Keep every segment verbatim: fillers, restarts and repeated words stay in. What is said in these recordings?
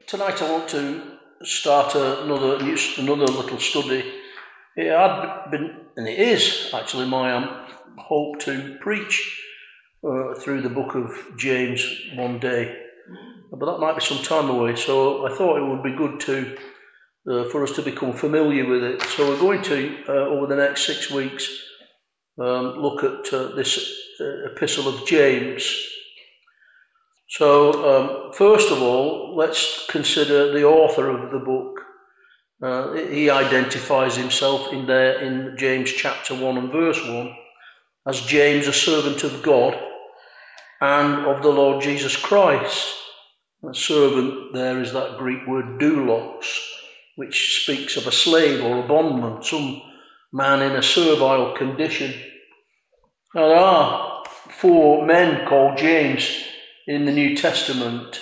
tonight I want to start another another little study. It had been, and it is actually my um, hope to preach uh, through the book of James one day, but that might be some time away. So I thought it would be good to uh, for us to become familiar with it. So we're going to uh, over the next six weeks um, look at uh, this uh, epistle of James. So, um, first of all, let's consider the author of the book. Uh, he identifies himself in there in James chapter one and verse one as James, a servant of God and of the Lord Jesus Christ. A servant there is that Greek word doulos, which speaks of a slave or a bondman, some man in a servile condition. Now, there are four men called James in the New Testament.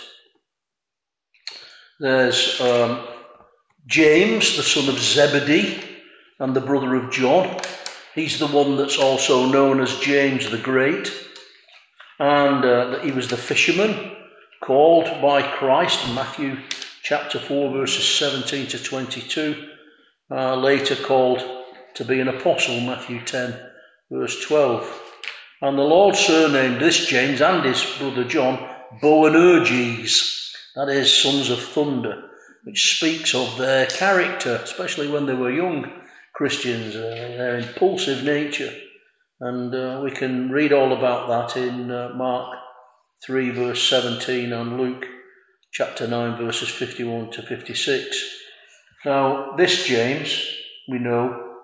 There's um, James, the son of Zebedee and the brother of John. He's the one that's also known as James the Great. And uh, he was the fisherman called by Christ in Matthew chapter four, verses seventeen to twenty-two. Uh, later called to be an apostle, Matthew ten, verse twelve. And the Lord surnamed this James and his brother John Boanerges, that is, sons of thunder, which speaks of their character, especially when they were young Christians, uh, their impulsive nature. And uh, we can read all about that in uh, Mark three, verse seventeen, and Luke chapter nine, verses fifty-one to fifty-six. Now, this James, we know,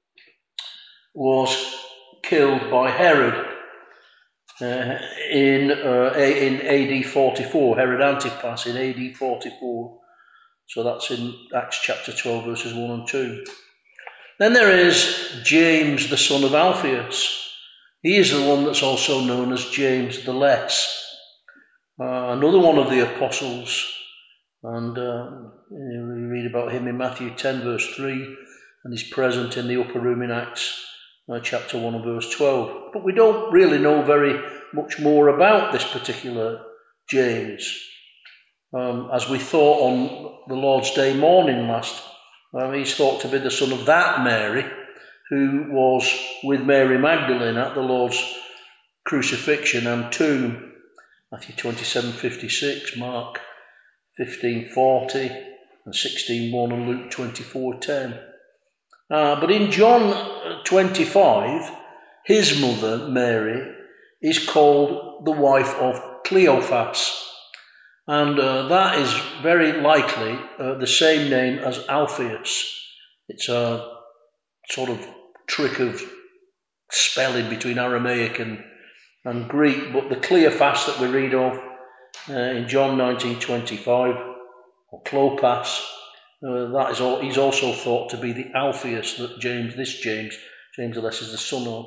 was killed by Herod uh, in uh, in A D forty-four, Herod Antipas in A D forty-four. So that's in Acts chapter twelve, verses one and two. Then there is James, the son of Alphaeus. He is the one that's also known as James the Less, uh, another one of the apostles. And uh, we read about him in Matthew ten, verse three, and he's present in the upper room in Acts Uh, chapter one and verse twelve. But we don't really know very much more about this particular James. Um, as we thought on the Lord's Day morning last, um, he's thought to be the son of that Mary, who was with Mary Magdalene at the Lord's crucifixion and tomb. Matthew twenty-seven fifty-six, Mark fifteen forty, and sixteen one, and Luke twenty-four ten. Uh, but in John twenty-five, his mother, Mary, is called the wife of Cleophas. And uh, that is very likely uh, the same name as Alphaeus. It's a sort of trick of spelling between Aramaic and, and Greek. But the Cleophas that we read of uh, in John nineteen twenty-five, or Clopas, Uh, that is all. He's also thought to be the Alphaeus that James, this James, James the Less, is the son of.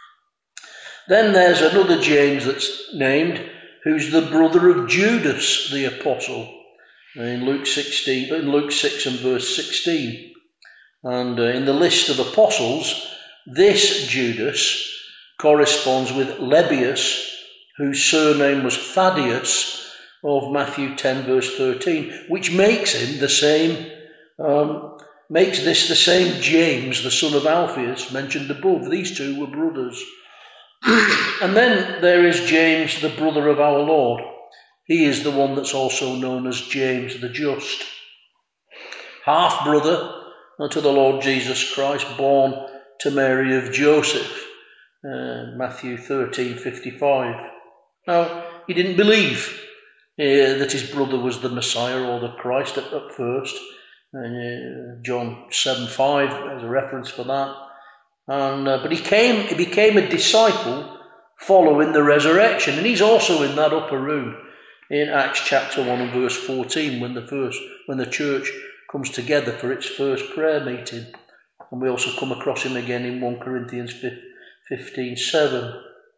Then there's another James that's named, who's the brother of Judas the apostle, in Luke sixteen, in Luke six and verse sixteen. And uh, in the list of apostles, this Judas corresponds with Lebbaeus, whose surname was Thaddeus, of Matthew ten, verse thirteen, which makes him the same. Um, makes this the same James, the son of Alphaeus, mentioned above. These two were brothers. And then there is James, the brother of our Lord. He is the one that's also known as James the Just, half-brother to the Lord Jesus Christ, born to Mary of Joseph, uh, Matthew thirteen fifty-five. Now, he didn't believe uh, that his brother was the Messiah or the Christ at, at first. Uh, John seven five, there's a reference for that. And uh, but he came, he became a disciple following the resurrection, and he's also in that upper room in Acts chapter one and verse fourteen, when the first when the church comes together for its first prayer meeting. And we also come across him again in First Corinthians fifteen seven.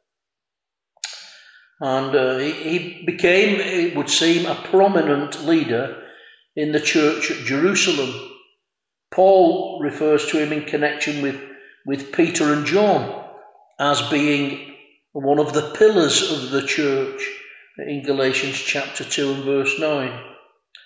And uh, he, he became, it would seem, a prominent leader in the church at Jerusalem. Paul refers to him in connection with, with Peter and John as being one of the pillars of the church in Galatians chapter two and verse nine.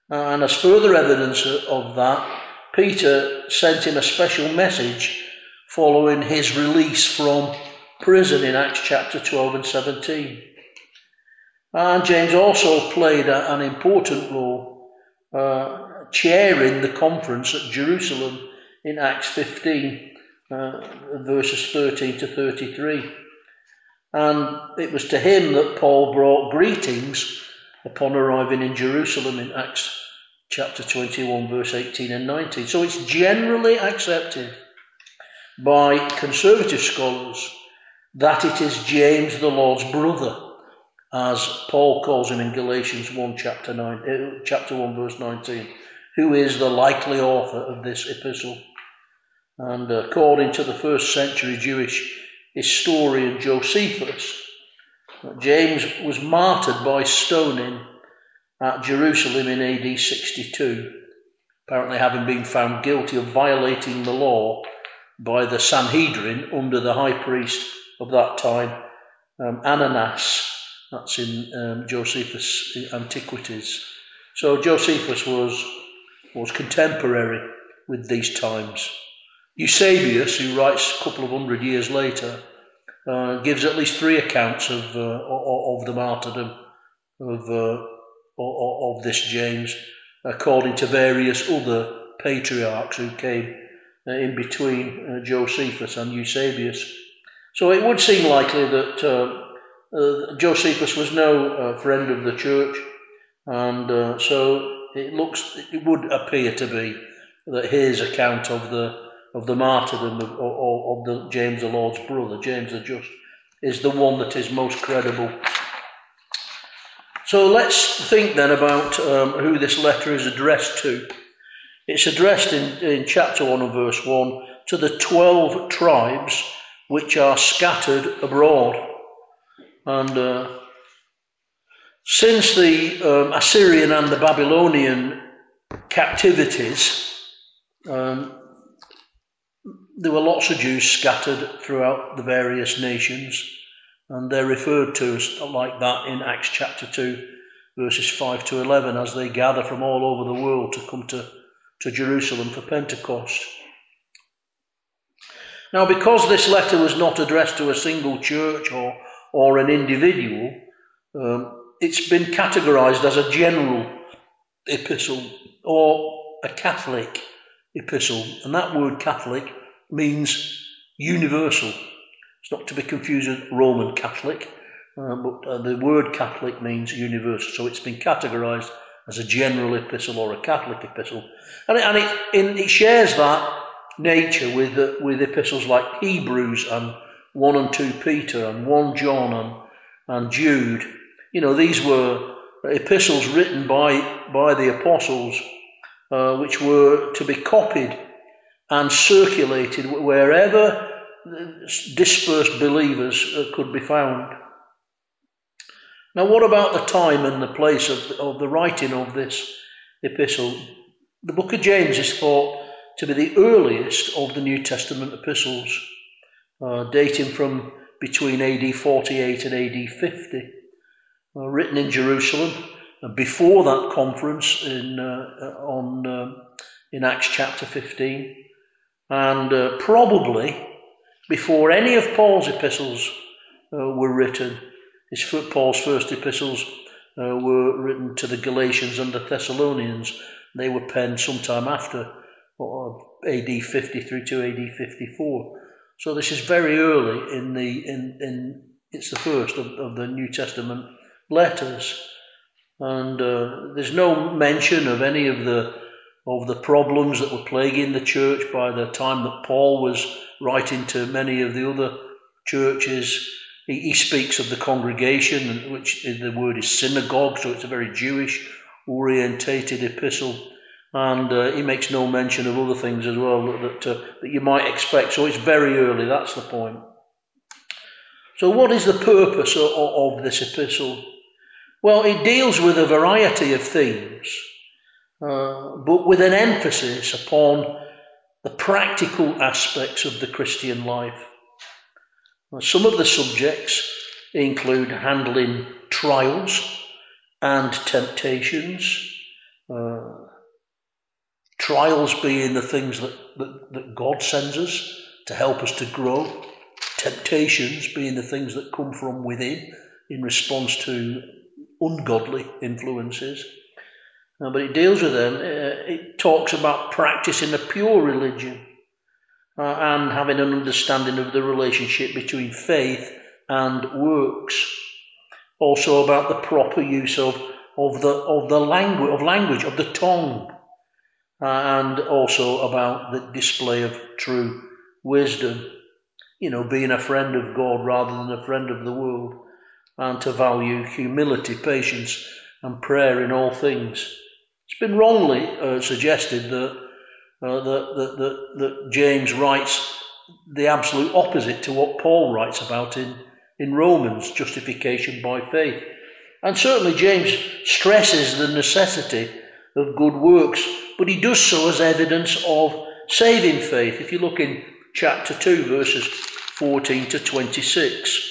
And as further evidence of that, Peter sent him a special message following his release from prison in Acts chapter twelve and seventeen. And James also played a, an important role, uh, chairing the conference at Jerusalem in Acts fifteen, uh, verses thirteen to thirty-three. And it was to him that Paul brought greetings upon arriving in Jerusalem in Acts chapter twenty-one, verse eighteen and nineteen. So it's generally accepted by conservative scholars that it is James the Lord's brother, as Paul calls him in Galatians one, chapter nine, chapter one, verse nineteen, who is the likely author of this epistle. And according to the first century Jewish historian Josephus, James was martyred by stoning at Jerusalem in A D sixty-two, apparently having been found guilty of violating the law by the Sanhedrin under the high priest of that time, um, Ananias. That's in um, Josephus' Antiquities. So Josephus was, was contemporary with these times. Eusebius, who writes a couple of hundred years later, uh, gives at least three accounts of uh, of the martyrdom of uh, of this James, according to various other patriarchs who came uh, in between uh, Josephus and Eusebius. So it would seem likely that uh, uh, Josephus was no uh, friend of the church, and uh, so it looks, it would appear to be that his account of the of the martyrdom of, of, of the James the Lord's brother, James the Just, is the one that is most credible. So let's think then about um, who this letter is addressed to. It's addressed in, in chapter one and verse one to the twelve tribes which are scattered abroad. And uh, since the um, Assyrian and the Babylonian captivities, um, there were lots of Jews scattered throughout the various nations, and they're referred to as like that in Acts chapter two, verses five to eleven, as they gather from all over the world to come to, to Jerusalem for Pentecost. Now, because this letter was not addressed to a single church or, or an individual, um, it's been categorized as a general epistle or a Catholic epistle, and that word Catholic means universal. It's not to be confused with Roman Catholic, uh, but uh, the word Catholic means universal. So it's been categorized as a general epistle or a Catholic epistle, and it, and it, in, it shares that nature with uh, with epistles like Hebrews and one and two Peter and one John and and Jude. You know, these were epistles written by by the apostles, uh, which were to be copied and circulated wherever dispersed believers could be found. Now, what about the time and the place of the, of the writing of this epistle? The book of James is thought to be the earliest of the New Testament epistles, uh, dating from between A D forty-eight and A D fifty, uh, written in Jerusalem, and before that conference in uh, on uh, in Acts chapter fifteen. And uh, probably before any of Paul's epistles uh, were written. His Paul's first epistles uh, were written to the Galatians and the Thessalonians. They were penned sometime after A D fifty through to A D fifty-four. So this is very early in the in in it's the first of, of the New Testament letters, and uh, there's no mention of any of the of the problems that were plaguing the church by the time that Paul was writing to many of the other churches. He, he speaks of the congregation, which the word is synagogue, so it's a very Jewish orientated epistle, and uh, he makes no mention of other things as well that, uh, that you might expect. So it's very early, that's the point. So what is the purpose of, of this epistle? Well, it deals with a variety of themes, Uh, but with an emphasis upon the practical aspects of the Christian life. Now, some of the subjects include handling trials and temptations, Uh, trials being the things that, that, that God sends us to help us to grow. Temptations being the things that come from within in response to ungodly influences. Uh, but it deals with them. Uh, it talks about practicing a pure religion uh, and having an understanding of the relationship between faith and works. Also about the proper use of, of the of the language of language of the tongue, uh, and also about the display of true wisdom. You know, being a friend of God rather than a friend of the world, and to value humility, patience, and prayer in all things. It's been wrongly uh, suggested that, uh, that, that, that, that James writes the absolute opposite to what Paul writes about in, in Romans, justification by faith. And certainly James stresses the necessity of good works, but he does so as evidence of saving faith. If you look in chapter two, verses fourteen to twenty-six,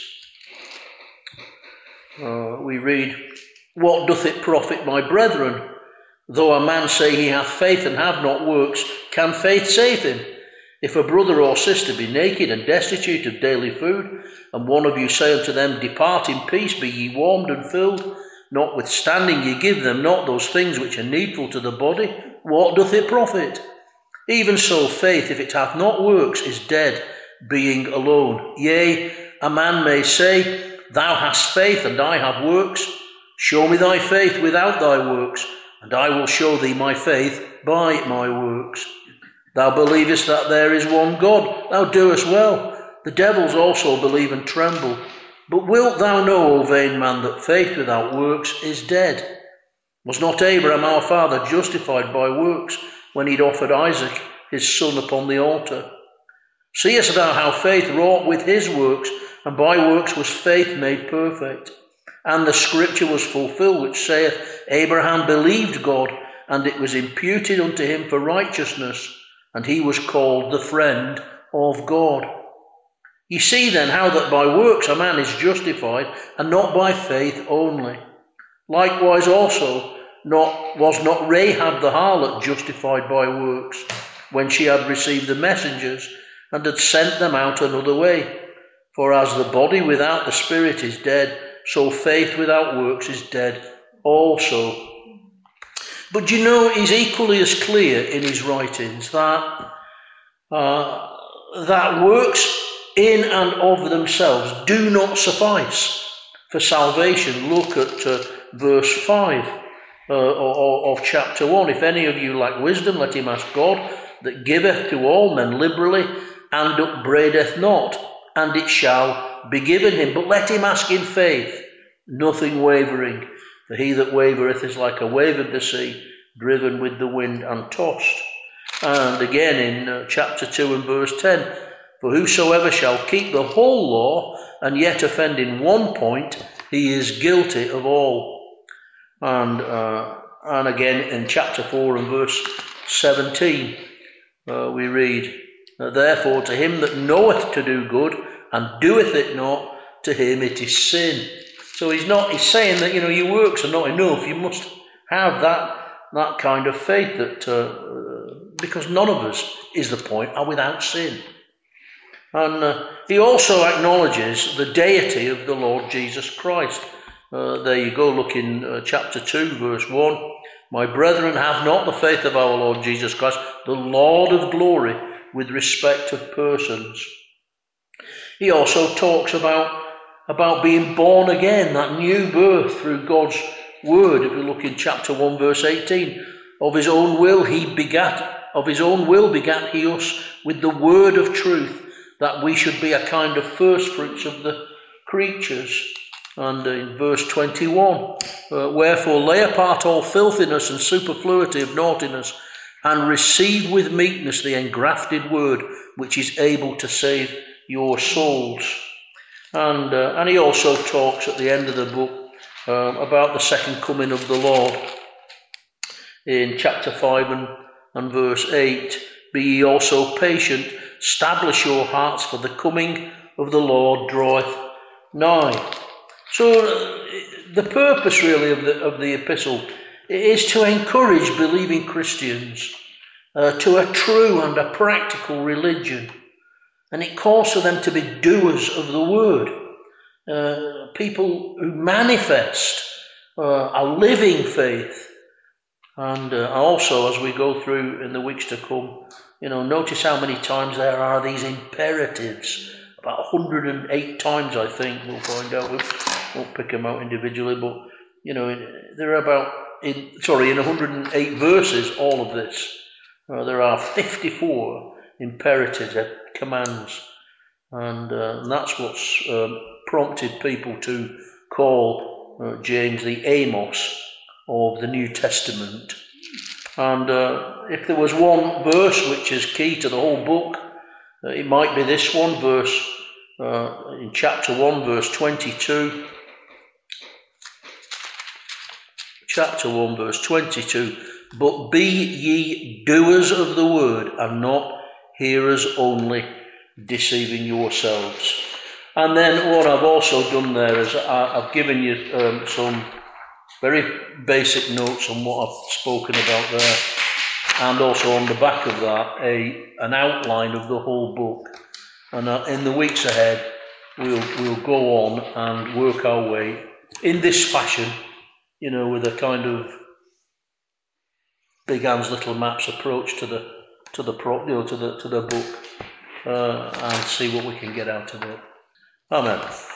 uh, we read, "What doth it profit, my brethren? Though a man say he hath faith and have not works, can faith save him? If a brother or sister be naked and destitute of daily food, and one of you say unto them, Depart in peace, be ye warmed and filled, notwithstanding ye give them not those things which are needful to the body, what doth it profit? Even so faith, if it hath not works, is dead, being alone. Yea, a man may say, Thou hast faith, and I have works. Show me thy faith without thy works, and I will show thee my faith by my works. Thou believest that there is one God, thou doest well. The devils also believe and tremble. But wilt thou know, O vain man, that faith without works is dead? Was not Abraham our father justified by works when he'd offered Isaac his son upon the altar? Seest thou how faith wrought with his works, and by works was faith made perfect? And the scripture was fulfilled, which saith, Abraham believed God, and it was imputed unto him for righteousness, and he was called the friend of God. Ye see then how that by works a man is justified, and not by faith only. Likewise also not, was not Rahab the harlot justified by works, when she had received the messengers, and had sent them out another way? For as the body without the spirit is dead, so faith without works is dead also. But you know, he's equally as clear in his writings that, uh, that works in and of themselves do not suffice for salvation. Look at uh, verse five uh, of, of chapter one. If any of you lack wisdom, let him ask God, that giveth to all men liberally, and upbraideth not, and it shall be given him. But let him ask in faith, nothing wavering. For he that wavereth is like a wave of the sea, driven with the wind and tossed. And again in uh, chapter two and verse ten, for whosoever shall keep the whole law, and yet offend in one point, he is guilty of all. And, uh, and again in chapter four and verse seventeen, uh, we read, Therefore to him that knoweth to do good, and doeth it not, to him it is sin. So he's not, he's saying that, you know, your works are not enough. You must have that, that kind of faith that, uh, because none of us, is the point, are without sin. And uh, he also acknowledges the deity of the Lord Jesus Christ. Uh, there you go, look in uh, chapter two, verse one. My brethren, have not the faith of our Lord Jesus Christ, the Lord of glory, with respect of persons. He also talks about, about being born again, that new birth through God's word. If we look in chapter one, verse eighteen, of his own will he begat, of his own will begat he us with the word of truth, that we should be a kind of first fruits of the creatures. And in verse twenty-one, uh, wherefore lay apart all filthiness and superfluity of naughtiness, and receive with meekness the engrafted word, which is able to save your souls. And, uh, and he also talks at the end of the book um, about the second coming of the Lord. In chapter five and, and verse eight, be ye also patient, establish your hearts, for the coming of the Lord draweth nigh. So uh, the purpose really of the, of the epistle It is to encourage believing Christians uh, to a true and a practical religion. And it calls for them to be doers of the word. Uh, people who manifest uh, a living faith. And uh, also, as we go through in the weeks to come, you know, notice how many times there are these imperatives. About one hundred eight times, I think. We'll find out. We won't pick them out individually, but, you know, there are about, in, sorry, in one hundred eight verses, all of this. Uh, there are fifty-four imperatives, uh, commands. And, uh, and that's what's um, prompted people to call uh, James the Amos of the New Testament. And uh, if there was one verse which is key to the whole book, uh, it might be this one verse uh, in chapter one, verse twenty-two. Chapter one, verse twenty-two. But be ye doers of the word, and not hearers only, deceiving yourselves. And then what I've also done there is I've given you um, some very basic notes on what I've spoken about there, and also on the back of that a an outline of the whole book. And uh, in the weeks ahead we'll we'll go on and work our way in this fashion, you know, with a kind of Big Anne's Little Maps approach to the to the pro, you know, to the to the book, uh, and see what we can get out of it. Amen.